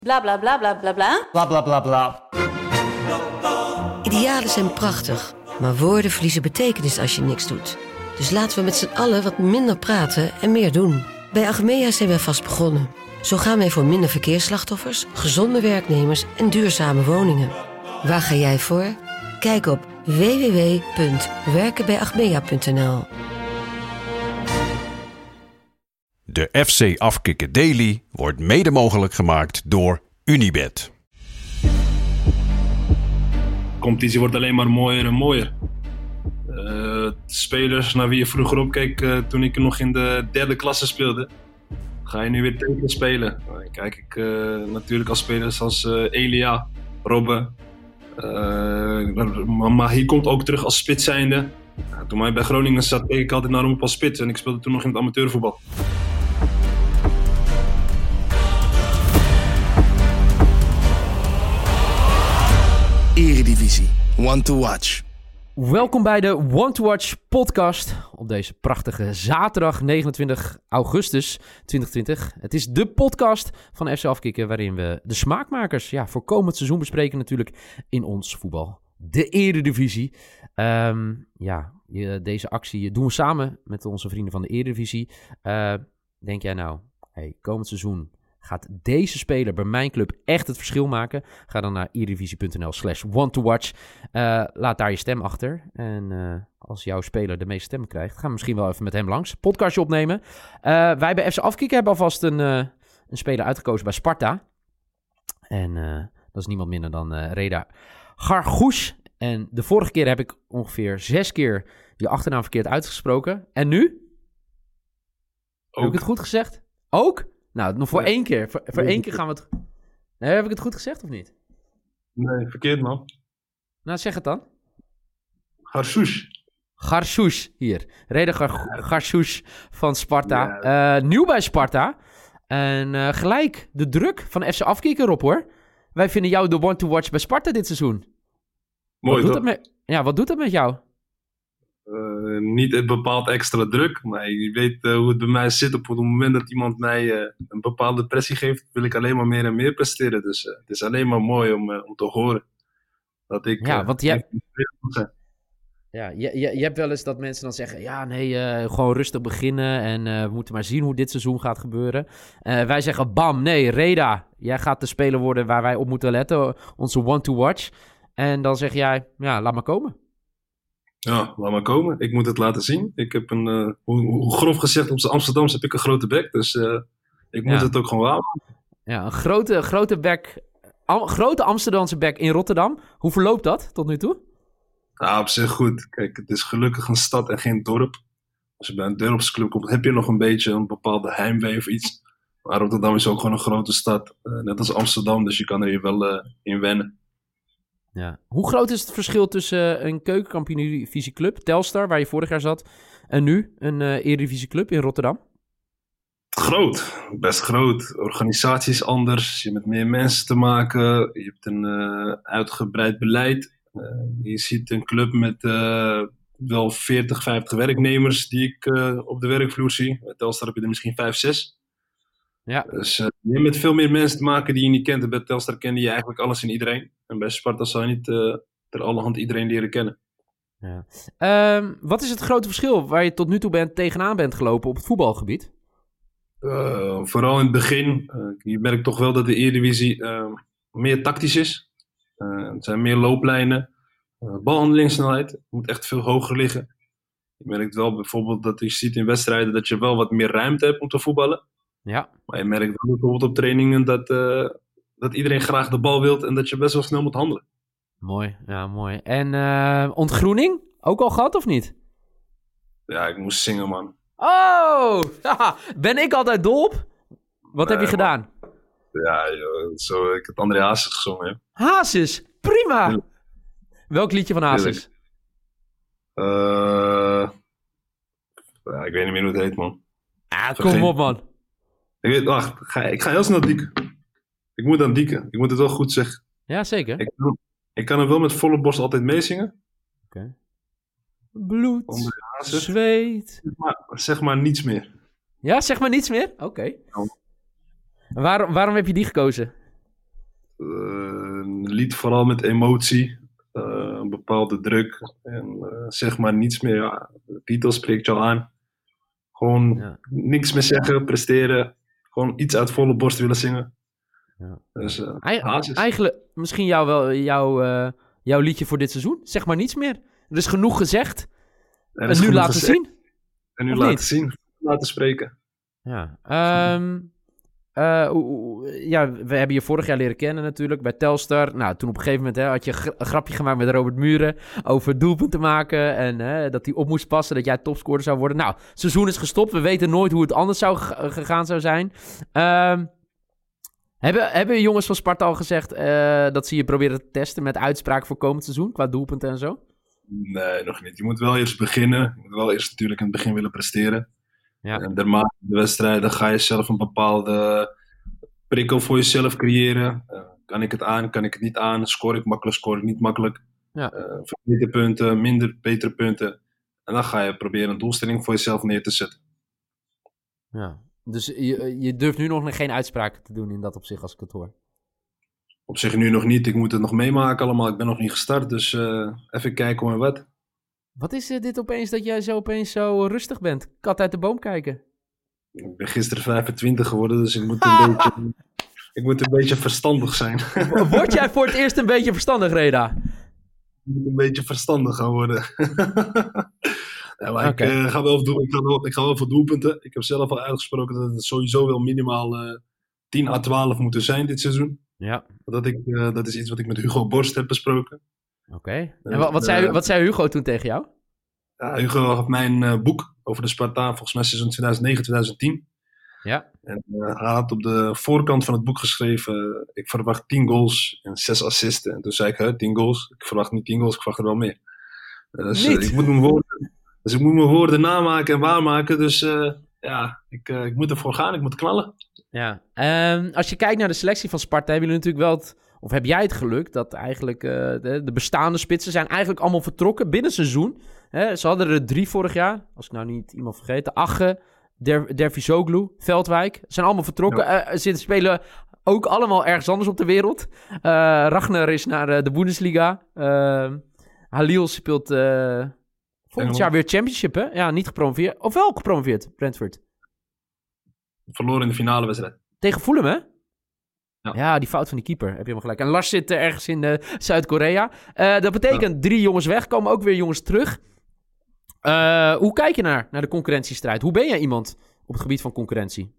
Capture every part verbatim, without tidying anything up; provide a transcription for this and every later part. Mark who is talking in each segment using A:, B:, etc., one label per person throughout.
A: Bla bla bla bla bla bla.
B: Bla bla bla bla.
C: Idealen zijn prachtig, maar woorden verliezen betekenis als je niks doet. Dus laten we met z'n allen wat minder praten en meer doen. Bij Achmea zijn wij vast begonnen. Zo gaan wij voor minder verkeersslachtoffers, gezonde werknemers en duurzame woningen. Waar ga jij voor? Kijk op w w w punt werken bij achmea punt n l.
D: De F C Afkikken Daily wordt mede mogelijk gemaakt door Unibet.
E: De competitie wordt alleen maar mooier en mooier. Uh, spelers naar wie je vroeger opkeek uh, toen ik nog in de derde klasse speelde, ga je nu weer tegen spelen. Dan kijk ik uh, natuurlijk als spelers als uh, Elia, Robben. Uh, maar hier komt ook terug als spits zijnde. Uh, toen hij bij Groningen zat, keek ik altijd naar hem op als spits en ik speelde toen nog in het amateurvoetbal.
F: Eredivisie, One to Watch.
G: Welkom bij de One to Watch podcast op deze prachtige zaterdag negenentwintig augustus tweeduizend twintig. Het is de podcast van F C Afkikken waarin we de smaakmakers ja, voor komend seizoen bespreken natuurlijk in ons voetbal. De Eredivisie. Um, ja, deze actie doen we samen met onze vrienden van de Eredivisie. Uh, denk jij nou, hey, komend seizoen gaat deze speler bij mijn club echt het verschil maken? Ga dan naar eredivisie.nl slash one to watch. Uh, laat daar je stem achter. En uh, als jouw speler de meeste stemmen krijgt, gaan we misschien wel even met hem langs. Podcastje opnemen. Uh, wij bij F C Afkikken hebben alvast een, uh, een speler uitgekozen bij Sparta. En uh, dat is niemand minder dan uh, Reda Gargoush. En de vorige keer heb ik ongeveer zes keer je achternaam verkeerd uitgesproken. En nu? Ook. Heb ik het goed gezegd? Ook? Nou, nog voor nee. één keer. Voor, voor één keer gaan we het... Nee, heb ik het goed gezegd of niet?
E: Nee, verkeerd man.
G: Nou, zeg het dan.
E: Gargoush.
G: Gargoush, hier. Reda Gar- Gargoush van Sparta. Ja. Uh, nieuw bij Sparta. En uh, gelijk de druk van F C Afkikken erop, hoor. Wij vinden jou de one to watch bij Sparta dit seizoen.
E: Mooi,
G: wat
E: toch?
G: Doet dat met... Ja, wat doet dat met jou?
E: Uh, niet een bepaald extra druk, maar je weet uh, hoe het bij mij zit. Op het moment dat iemand mij uh, een bepaalde pressie geeft, wil ik alleen maar meer en meer presteren. Dus uh, het is alleen maar mooi om, uh, om te horen dat ik...
G: Ja,
E: uh,
G: want jij... Ja, je, je, je hebt wel eens dat mensen dan zeggen, ja nee, uh, gewoon rustig beginnen en uh, we moeten maar zien hoe dit seizoen gaat gebeuren. Uh, wij zeggen bam, nee, Reda, jij gaat de speler worden waar wij op moeten letten, onze one to watch. En dan zeg jij, ja, laat maar komen.
E: Ja, laat maar komen. Ik moet het laten zien. Ik heb een, uh, hoe, hoe grof gezegd, op z'n Amsterdamse heb ik een grote bek. Dus uh, ik moet
G: ja.
E: het ook gewoon waarmaken.
G: Ja, een grote, grote bek, am, grote Amsterdamse bek in Rotterdam. Hoe verloopt dat tot nu toe?
E: Ja, op zich goed. Kijk, het is gelukkig een stad en geen dorp. Als je bij een dorpsclub komt, heb je nog een beetje een bepaalde heimwee of iets. Maar Rotterdam is ook gewoon een grote stad. Uh, net als Amsterdam, dus je kan er hier wel uh, in wennen.
G: Ja. Hoe groot is het verschil tussen een keukenkampioen-divisieclub, Telstar, waar je vorig jaar zat, en nu een uh, Eredivisieclub in Rotterdam?
E: Groot, best groot. Organisatie is anders, je hebt met meer mensen te maken, je hebt een uh, uitgebreid beleid. Uh, je ziet een club met uh, wel veertig, vijftig werknemers die ik uh, op de werkvloer zie. Bij Telstar heb je er misschien vijf, zes. Ja. Dus uh, je hebt met veel meer mensen te maken die je niet kent. En bij Telstar kende je eigenlijk alles en iedereen. En bij Sparta zou je niet uh, ter alle hand iedereen leren kennen.
G: Ja. Um, wat is het grote verschil waar je tot nu toe bent, tegenaan bent gelopen op het voetbalgebied?
E: Uh, vooral in het begin. Uh, je merkt toch wel dat de Eredivisie uh, meer tactisch is. Uh, het zijn meer looplijnen. Uh, balhandelingssnelheid moet echt veel hoger liggen. Je merkt wel bijvoorbeeld dat je ziet in wedstrijden dat je wel wat meer ruimte hebt om te voetballen. Ja. Maar je merkt wel bijvoorbeeld op trainingen dat, uh, dat iedereen graag de bal wilt en dat je best wel snel moet handelen.
G: Mooi, ja mooi. En uh, ontgroening? Ook al gehad of niet?
E: Ja, ik moest zingen, man.
G: Oh, haha, ben ik altijd dol op? Wat nee, heb je gedaan?
E: Man. Ja, joh, zo, ik heb André Hazes gezongen. Joh.
G: Hazes, prima! Ja. Welk liedje van Hazes?
E: Uh, ja, ik weet niet meer hoe het heet, man.
G: Ah, kom geen... op, man.
E: Ik weet, wacht, ga, ik ga heel snel dieken. Ik moet aan dieken. Ik moet het wel goed zeggen.
G: Ja, zeker.
E: Ik, ik kan hem wel met volle borst altijd meezingen.
G: Oké. Okay. Bloed, zweet.
E: Zeg maar, zeg maar niets meer.
G: Ja, zeg maar niets meer? Oké. Okay. Ja. Waarom, waarom heb je die gekozen?
E: Uh, lied vooral met emotie. Uh, een bepaalde druk. En uh, zeg maar niets meer. Ja, de titel spreekt je al aan. Gewoon ja. niks meer zeggen, presteren. Gewoon iets uit volle borst willen zingen.
G: Ja.
E: Dus, uh,
G: Eig- eigenlijk misschien jou wel, jou, uh, jouw liedje voor dit seizoen. Zeg maar niets meer. Er is genoeg gezegd.
E: Er
G: en nu laten
E: gezegd.
G: zien.
E: En nu
G: of
E: laten
G: niet?
E: zien. Laten spreken.
G: Ja. Um, uh, uh, ja, we hebben je vorig jaar leren kennen natuurlijk bij Telstar. Nou, toen op een gegeven moment hè, had je gra- een grapje gemaakt met Robert Muren over doelpunten maken en hè, dat hij op moest passen, dat jij topscorer zou worden. Nou, het seizoen is gestopt. We weten nooit hoe het anders zou g- gegaan zou zijn. Um, hebben, hebben jongens van Sparta al gezegd uh, dat ze je proberen te testen met uitspraak voor komend seizoen qua doelpunten en zo?
E: Nee, nog niet. Je moet wel eerst beginnen. Je moet wel eerst natuurlijk in het begin willen presteren.
G: Ja.
E: En naarmate de wedstrijden ga je zelf een bepaalde prikkel voor jezelf creëren. Uh, kan ik het aan, kan ik het niet aan? Scoor ik makkelijk, scoor ik niet makkelijk?
G: Ja.
E: Uh, betere punten, minder betere punten. En dan ga je proberen een doelstelling voor jezelf neer te zetten.
G: Ja. Dus je, je durft nu nog geen uitspraken te doen in dat opzicht als ik het hoor?
E: Op zich nu nog niet. Ik moet het nog meemaken allemaal. Ik ben nog niet gestart, dus uh, even kijken hoe en wat.
G: Wat is uh, dit opeens dat jij zo opeens zo rustig bent? Kat uit de boom kijken.
E: Ik ben gisteren vijfentwintig geworden, dus ik moet een, beetje, ik moet een beetje verstandig zijn.
G: Word jij voor het eerst een beetje verstandig, Reda?
E: Ik moet een beetje verstandig gaan worden. ja, maar okay. ik, uh, ga wel doel, ik, ga wel, ik ga wel voor doelpunten. Ik heb zelf al uitgesproken dat het sowieso wel minimaal uh, tien à twaalf moeten zijn dit seizoen.
G: Ja.
E: Dat, ik, uh, dat is iets wat ik met Hugo Borst heb besproken.
G: Oké. Okay. En wat, wat, zei, wat zei Hugo toen tegen jou?
E: Ja, Hugo had mijn uh, boek over de Spartaan, volgens mij seizoen tweeduizend negen tweeduizend tien.
G: Ja.
E: En uh, hij had op de voorkant van het boek geschreven, uh, ik verwacht tien goals en zes assisten. En toen zei ik, hè, tien goals? Ik verwacht niet tien goals, ik verwacht er wel meer. Uh, dus, uh, ik moet mijn woorden, dus ik moet mijn woorden namaken en waarmaken. Dus uh, ja, ik, uh, ik moet ervoor gaan, ik moet knallen.
G: Ja. Um, als je kijkt naar de selectie van Sparta, hebben jullie natuurlijk wel het... Of heb jij het geluk dat eigenlijk uh, de, de bestaande spitsen zijn eigenlijk allemaal vertrokken binnen seizoen. Hè, ze hadden er drie vorig jaar, als ik nou niet iemand vergeet. Agge, Der, Dervisoglu, Veldwijk. Zijn allemaal vertrokken. Ja. Uh, ze spelen ook allemaal ergens anders op de wereld. Uh, Ragnar is naar uh, de Bundesliga. Uh, Halil speelt uh, volgend Engel. jaar weer Championship, hè? Ja, niet gepromoveerd. Of wel gepromoveerd, Brentford.
E: Verloren in de finale wedstrijd.
G: Tegen Fulham, hè?
E: Ja.
G: ja, die fout van die keeper. Heb je helemaal gelijk. En Lars zit uh, ergens in uh, Zuid-Korea. Uh, dat betekent ja. drie jongens weg. Komen ook weer jongens terug. Uh, hoe kijk je naar, naar de concurrentiestrijd? Hoe ben jij iemand op het gebied van concurrentie?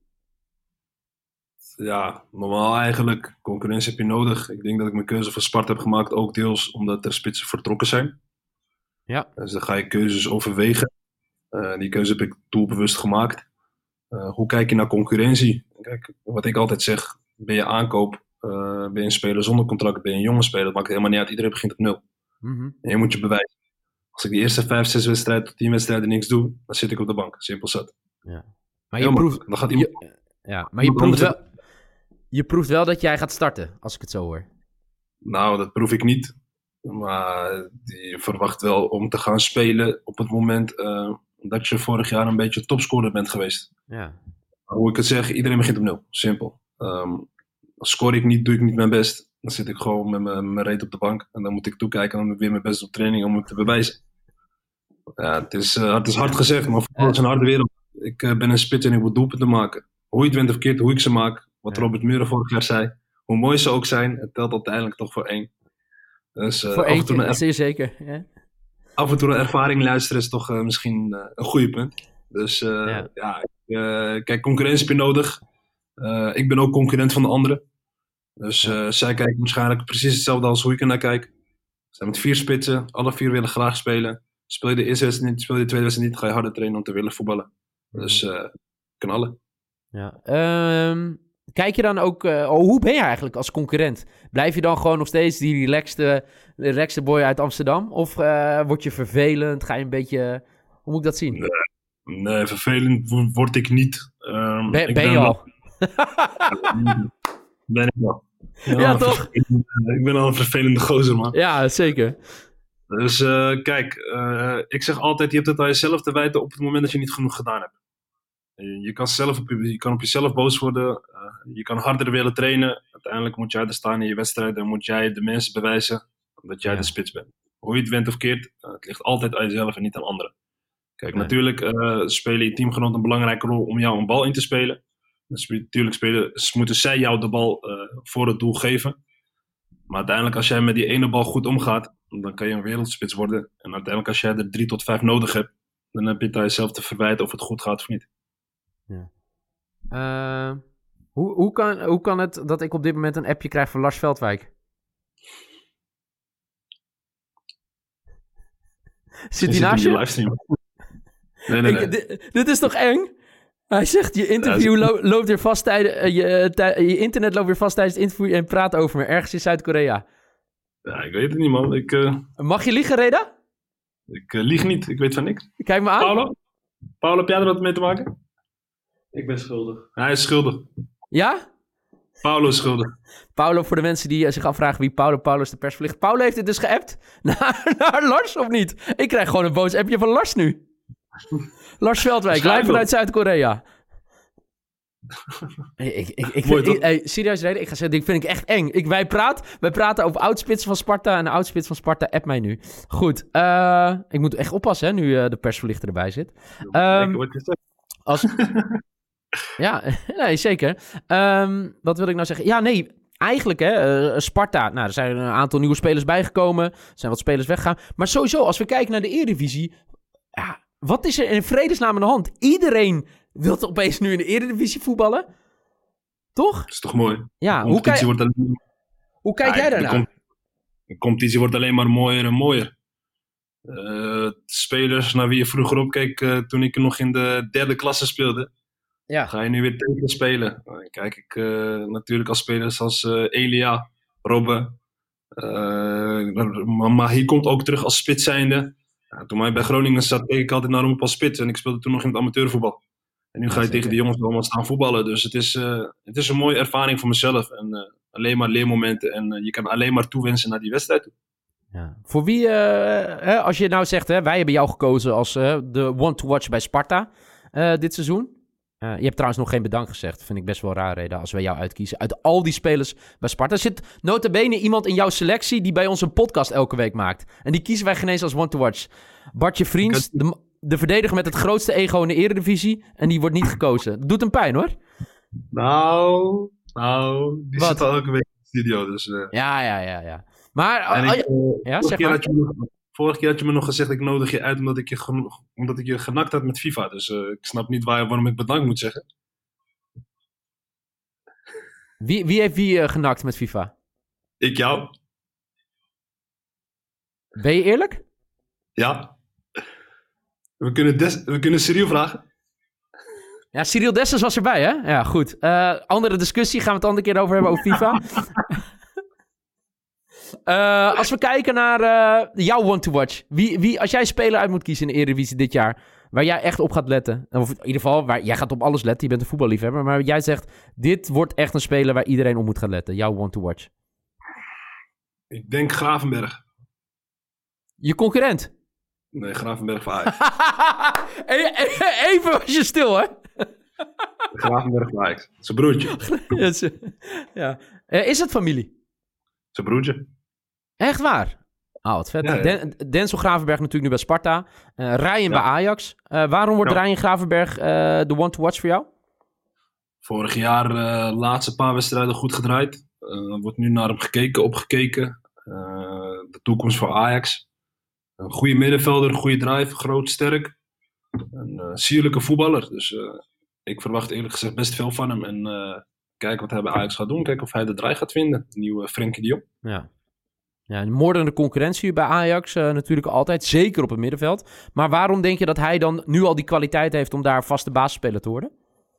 E: Ja, normaal eigenlijk. Concurrentie heb je nodig. Ik denk dat ik mijn keuze voor Sparta heb gemaakt. Ook deels omdat er spitsen vertrokken zijn.
G: Ja.
E: Dus dan ga je keuzes overwegen. Uh, die keuze heb ik doelbewust gemaakt. Uh, hoe kijk je naar concurrentie? Kijk, wat ik altijd zeg. Ben je aankoop, uh, ben je een speler zonder contract, ben je een jonge speler, dat maakt helemaal niet uit. Iedereen begint op nul.
G: Mm-hmm.
E: En je moet je bewijzen. Als ik de eerste vijf, zes wedstrijden tot tien wedstrijden niks doe, dan zit ik op de bank. Simpel zat.
G: Ja. Maar je proeft,
E: dan gaat iemand,
G: je, ja, maar je proeft, wel, je proeft wel dat jij gaat starten, als ik het zo hoor.
E: Nou, dat proef ik niet. Maar je verwacht wel om te gaan spelen op het moment uh, dat je vorig jaar een beetje topscorer bent geweest.
G: Ja.
E: Hoe ik het zeg, iedereen begint op nul. Simpel. Um, scoor ik niet, doe ik niet mijn best. Dan zit ik gewoon met mijn, mijn reet op de bank. En dan moet ik toekijken en dan moet ik weer mijn best op training om het te bewijzen. Ja, het is, uh, het is hard gezegd, maar voetbal is een harde wereld. Ik uh, ben een spits en ik moet doelpunten maken. Hoe je het went of verkeerd, hoe ik ze maak. Wat ja. Robert Muren vorig jaar zei. Hoe mooi ze ook zijn, het telt uiteindelijk toch voor één. Dus, uh,
G: voor één keer,
E: er...
G: zeer zeker. Ja.
E: Af en toe naar ervaring luisteren is toch uh, misschien uh, een goede punt. Dus uh, ja, ja uh, kijk, concurrentie heb je nodig. Uh, ik ben ook concurrent van de anderen. Dus uh, zij kijken waarschijnlijk precies hetzelfde als hoe ik er naar kijk. We zijn met vier spitsen, alle vier willen graag spelen. Speel je de eerste wedstrijd niet, speel je de tweede wedstrijd niet, ga je harder trainen om te willen voetballen. Dus uh, knallen.
G: Ja. Um, kijk je dan ook, uh, oh, hoe ben je eigenlijk als concurrent? Blijf je dan gewoon nog steeds die relaxte, relaxte boy uit Amsterdam? Of uh, word je vervelend? Ga je een beetje, hoe moet ik dat zien?
E: Nee, nee vervelend word ik niet. Um,
G: ben,
E: ik
G: ben je al?
E: Ben ik wel.
G: Ja, ja toch?
E: Ik, ik ben al een vervelende gozer, man.
G: Ja, zeker.
E: Dus uh, kijk, uh, ik zeg altijd, je hebt het aan jezelf te wijten op het moment dat je niet genoeg gedaan hebt. Je, je, kan, zelf op, je kan op jezelf boos worden. Uh, je kan harder willen trainen. Uiteindelijk moet jij er staan in je wedstrijd. En moet jij de mensen bewijzen dat jij ja. de spits bent. Hoe je het went of keert, uh, het ligt altijd aan jezelf en niet aan anderen. Kijk, nee. natuurlijk uh, spelen je teamgenoten een belangrijke rol om jou een bal in te spelen. Dus natuurlijk spelen, moeten zij jou de bal uh, voor het doel geven. Maar uiteindelijk als jij met die ene bal goed omgaat, dan kan je een wereldspits worden. En uiteindelijk als jij er drie tot vijf nodig hebt, dan heb je het aan jezelf te verwijten of het goed gaat of niet.
G: Ja. Uh, hoe, hoe, kan, hoe kan het dat ik op dit moment een appje krijg van Lars Veldwijk? Zit hij naast je?
E: Livestream. Nee, nee, nee.
G: Ik, dit, dit is toch eng? Hij zegt, je interview lo- loopt weer vast tijdens... Uh, je, tij- je internet loopt weer vast tijdens het interview en praat over me. Ergens in Zuid-Korea.
E: Ja, ik weet het niet, man. Ik, uh...
G: Mag je liegen, Reda?
E: Ik uh, lieg niet. Ik weet van niks.
G: Kijk me aan.
E: Paulo? Paulo, heb jij er wat mee te maken?
A: Ik ben schuldig.
E: Hij is schuldig.
G: Ja?
E: Paulo is schuldig.
G: Paulo, voor de mensen die zich afvragen wie Paulo, Paulo is de persverlicht. Paulo heeft het dus geappt naar, naar Lars, of niet? Ik krijg gewoon een boos appje van Lars nu. Lars Veldwijk, live vanuit Zuid-Korea. ik, ik, ik, ik,
E: Mooi,
G: ik, hey, serieus reden, ik ga zeggen, dit vind ik echt eng. Ik, wij, praat, wij praten over oudspits van Sparta en de oudspits van Sparta appt mij nu. Goed, uh, ik moet echt oppassen hè, nu uh, de persverlichter erbij zit. Um, als... ja, nee, zeker. Um, wat wil ik nou zeggen? Ja, nee, eigenlijk hè, uh, Sparta, nou, er zijn een aantal nieuwe spelers bijgekomen. Er zijn wat spelers weggegaan. Maar sowieso, als we kijken naar de Eredivisie, ja, wat is er in vredesnaam aan de hand? Iedereen wil toch opeens nu in de Eredivisie voetballen? Toch?
E: Dat is toch mooi?
G: Ja,
E: de
G: hoe, kijk,
E: wordt alleen...
G: hoe kijk
E: ja,
G: jij daarnaar?
E: De, com- de competitie wordt alleen maar mooier en mooier. Uh, spelers naar wie je vroeger opkeek uh, toen ik nog in de derde klasse speelde.
G: Ja.
E: Ga je nu weer tegen spelen. Dan kijk ik uh, natuurlijk als spelers als uh, Elia, Robben. Uh, maar hier komt ook terug als spits zijnde. Ja, toen hij bij Groningen zat, keek ik altijd naar hem op als spits. En ik speelde toen nog in het amateurvoetbal. En nu ga je ja, tegen de jongens allemaal staan voetballen. Dus het is, uh, het is een mooie ervaring voor mezelf. En uh, alleen maar leermomenten. En uh, je kan alleen maar toewensen naar die wedstrijd toe.
G: Ja. Voor wie, uh, hè, als je nou zegt, hè, wij hebben jou gekozen als uh, de one to watch bij Sparta uh, dit seizoen. Uh, je hebt trouwens nog geen bedankt gezegd. Vind ik best wel raar, Reda, als wij jou uitkiezen. Uit al die spelers bij Sparta zit nota bene iemand in jouw selectie die bij ons een podcast elke week maakt. En die kiezen wij geen eens als one to watch. Bartje Vriends, de, de verdediger met het grootste ego in de Eredivisie. En die wordt niet gekozen. Dat doet hem pijn, hoor.
E: Nou, nou, die Wat? Zit al elke week in de studio. Dus, uh...
G: Ja, ja, ja, ja. Maar,
E: en
G: oh,
E: ik, uh,
G: ja, zeg maar.
E: Je, vorige keer had je me nog gezegd, ik nodig je uit omdat ik je, geno- omdat ik je genakt had met FIFA. Dus uh, ik snap niet waar, waarom ik bedankt moet zeggen.
G: Wie, wie heeft wie uh, genakt met FIFA?
E: Ik jou.
G: Ben je eerlijk?
E: Ja. We kunnen, des- we kunnen Cyril vragen.
G: Ja, Cyril Dessers was erbij, hè? Ja, goed. Uh, andere discussie, gaan we het andere keer over hebben over FIFA. Uh, als we kijken naar uh, jouw one-to-watch. Wie, wie, als jij een speler uit moet kiezen in de Eredivisie dit jaar, waar jij echt op gaat letten. Of in ieder geval, waar, jij gaat op alles letten. Je bent een voetballiefhebber. Maar jij zegt, dit wordt echt een speler waar iedereen op moet gaan letten. Jouw one-to-watch.
E: Ik denk Gravenberg.
G: Je concurrent?
E: Nee, Gravenberg van Ajax.
G: Even was je stil, hè?
E: Gravenberg van Ajax. Zijn broertje.
G: Ja. Uh, is het familie?
E: Zijn broertje.
G: Echt waar? Oh, wat vet. Ja, ja. Den- Denzel Gravenberg natuurlijk nu bij Sparta. Uh, Ryan ja. bij Ajax. Uh, waarom wordt ja. Ryan Gravenberg uh, de one to watch voor jou?
E: Vorig jaar uh, laatste paar wedstrijden goed gedraaid. Uh, wordt nu naar hem gekeken, opgekeken. Uh, de toekomst voor Ajax. Een goede middenvelder, een goede drive, groot, sterk. Een uh, sierlijke voetballer. Dus uh, ik verwacht eerlijk gezegd best veel van hem. En uh, kijken wat hij bij Ajax gaat doen. Kijken of hij de draai gaat vinden. De nieuwe Frenkie de Jong.
G: Ja. Ja, een moordende concurrentie bij Ajax uh, natuurlijk altijd. Zeker op het middenveld. Maar waarom denk je dat hij dan nu al die kwaliteit heeft om daar vaste basisspeler te worden?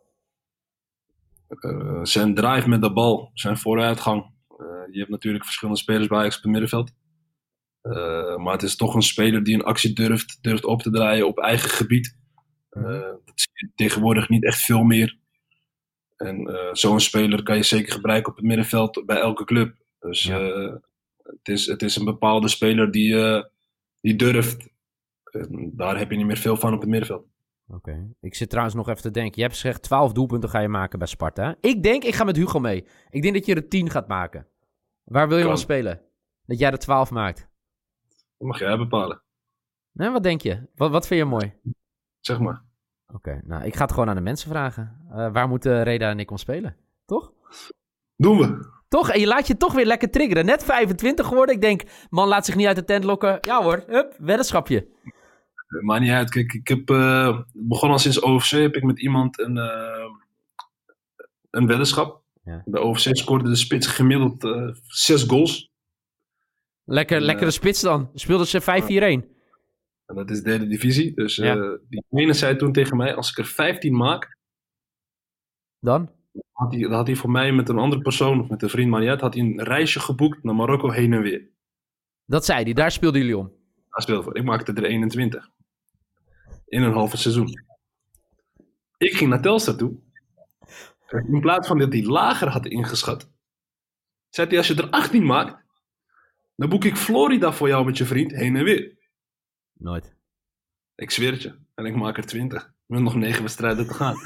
E: Uh, zijn drive met de bal. Zijn vooruitgang. Uh, je hebt natuurlijk verschillende spelers bij Ajax op het middenveld. Uh, maar het is toch een speler die een actie durft, durft op te draaien op eigen gebied. Uh, dat zie je tegenwoordig niet echt veel meer. En uh, zo'n speler kan je zeker gebruiken op het middenveld bij elke club. Dus ja. uh, het, is, het is een bepaalde speler die, uh, die durft. En daar heb je niet meer veel van op het middenveld.
G: Oké. Okay. Ik zit trouwens nog even te denken. Je hebt gezegd twaalf doelpunten ga je maken bij Sparta. Ik denk, ik ga met Hugo mee. Ik denk dat je er tien gaat maken. Waar wil je wel spelen? Dat jij er twaalf maakt.
E: Dat mag jij bepalen.
G: Nee, wat denk je? Wat, wat vind je mooi?
E: Zeg maar.
G: Oké, okay, nou, ik ga het gewoon aan de mensen vragen. Uh, waar moeten Reda en ik om spelen? Toch?
E: Doen we.
G: Toch? En je laat je toch weer lekker triggeren. Net vijfentwintig geworden. Ik denk, man laat zich niet uit de tent lokken. Ja hoor, hup, weddenschapje.
E: Maakt niet uit. Kijk, ik heb uh, begonnen al sinds O F C. Heb ik met iemand een, uh, een weddenschap. Ja. Bij O F C scoorde de spits gemiddeld uh, zes goals.
G: Lekker, en, lekkere uh, spits dan. Speelden ze vijf vier een.
E: En dat is de derde divisie. Dus uh,
G: ja.
E: die ene zei toen tegen mij, als ik er vijftien maak...
G: Dan?
E: Had hij, dan had hij voor mij met een andere persoon, of met een vriend, maar niet uit, had hij een reisje geboekt naar Marokko heen en weer.
G: Dat zei hij, daar speelden jullie om?
E: Daar speelde voor. Ik maakte er eenentwintig. In een halve seizoen. Ik ging naar Telstar toe. In plaats van dat hij lager had ingeschat, zei hij, als je er achttien maakt, dan boek ik Florida voor jou met je vriend heen en weer.
G: Nooit.
E: Ik zweer het je. En ik maak er twintig. Ik heb nog negen wedstrijden te gaan.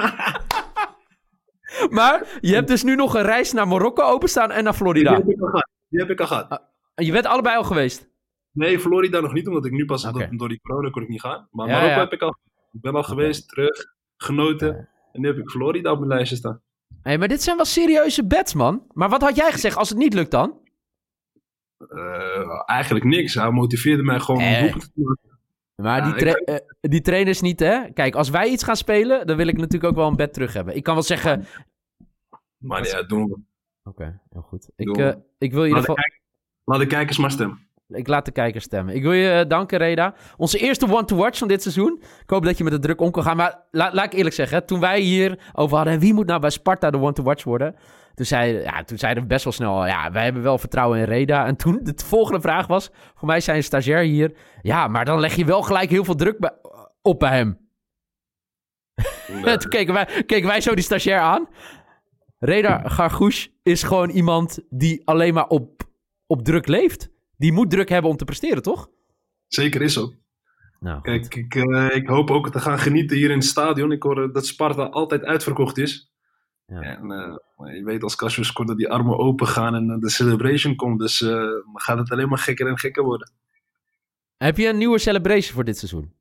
G: Maar je hebt dus nu nog een reis naar Marokko openstaan en naar Florida.
E: Die heb ik al gehad. Die heb ik al gehad.
G: Uh, je bent allebei al geweest?
E: Nee, Florida nog niet, omdat ik nu pas
G: okay.
E: door, door die corona kon ik niet gaan. Maar
G: ja,
E: Marokko
G: ja.
E: heb ik al. Ik ben al okay. geweest, terug, genoten. Ja. En nu heb ik Florida op mijn lijstje staan.
G: Hey, maar dit zijn wel serieuze bets, man. Maar wat had jij gezegd als het niet lukt dan?
E: Uh, eigenlijk niks. Hij motiveerde mij gewoon
G: eh.
E: om doelpunten te maken.
G: Maar ja, die, tra- ik... uh, die trainers niet, hè? Kijk, als wij iets gaan spelen, dan wil ik natuurlijk ook wel een bet terug hebben. Ik kan wel zeggen...
E: Maar ja, doen we.
G: Oké, okay, heel goed. Ik, uh, ik wil je in ieder geval...
E: Kijk- laat de kijkers maar stemmen.
G: Ik laat de kijkers stemmen. Ik wil je uh, danken, Reda. Onze eerste one-to-watch van dit seizoen. Ik hoop dat je met de druk om kan gaan. Maar la- laat ik eerlijk zeggen, hè, toen wij hier over hadden... wie moet nou bij Sparta de one-to-watch worden... Toen, zei, ja, toen zeiden we best wel snel... ja, wij hebben wel vertrouwen in Reda. En toen de volgende vraag was... voor mij zijn een stagiair hier... ja, maar dan leg je wel gelijk heel veel druk bij, op bij hem. Nee. Toen keken wij, keken wij zo die stagiair aan... Reda Gargouche is gewoon iemand die alleen maar op, op druk leeft. Die moet druk hebben om te presteren, toch?
E: Zeker is zo.
G: Nou,
E: Kijk, ik, uh, ik hoop ook te gaan genieten hier in het stadion. Ik hoor dat Sparta altijd uitverkocht is. Ja. En uh, je weet als Cassius scoort dat die armen open gaan en uh, de celebration komt. Dus uh, dan gaat het alleen maar gekker en gekker worden.
G: Heb je een nieuwe celebration voor dit seizoen?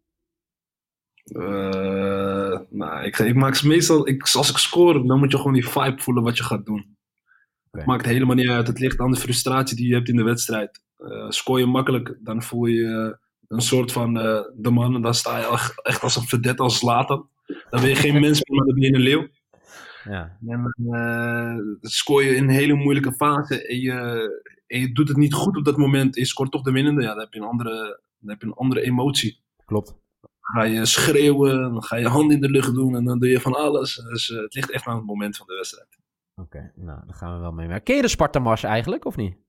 E: Uh, nou, ik, ik maak ze meestal, ik, als ik score, dan moet je gewoon die vibe voelen wat je gaat doen. Okay. Het maakt helemaal niet uit. Het ligt aan de frustratie die je hebt in de wedstrijd. Uh, scoor je makkelijk, dan voel je uh, een soort van uh, de man. En dan sta je echt als een vedette, als Zlatan. Dan ben je geen mens meer, maar dan ben je een leeuw.
G: Ja.
E: En dan uh, scoor je in een hele moeilijke fase en je, en je doet het niet goed op dat moment. En je scoort toch de winnende. Ja, dan heb je een andere, dan heb je een andere emotie.
G: Klopt.
E: Dan ga je schreeuwen, dan ga je hand in de lucht doen en dan doe je van alles. Dus uh, het ligt echt aan het moment van de wedstrijd.
G: Oké, okay, nou, daar gaan we wel mee. Maar ken je de Sparta-mars eigenlijk, of niet?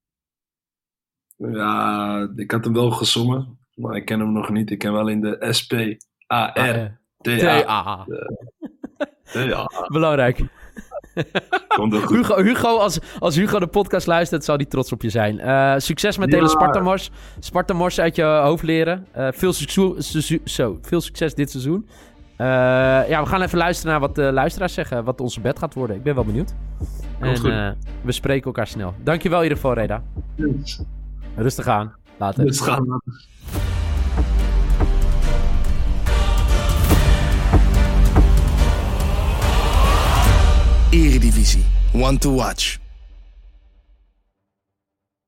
E: Ja, ik had hem wel gezongen, maar ik ken hem nog niet. Ik ken wel in de S P A R T A. T A.
G: Belangrijk.
E: Komt goed.
G: Hugo, Hugo als, als Hugo de podcast luistert, zal hij trots op je zijn. Uh, succes met de ja. hele Sparta-mars. Sparta-mars uit je hoofd leren. Uh, veel, succes, su- su- zo, veel succes dit seizoen. Uh, ja, we gaan even luisteren naar wat de luisteraars zeggen. Wat onze bed gaat worden. Ik ben wel benieuwd.
E: Komt
G: en uh, we spreken elkaar snel. Dankjewel in ieder geval, Reda.
E: Yes.
G: Rustig aan. Later.
E: Rustig aan. Later.
F: Eredivisie. One to watch.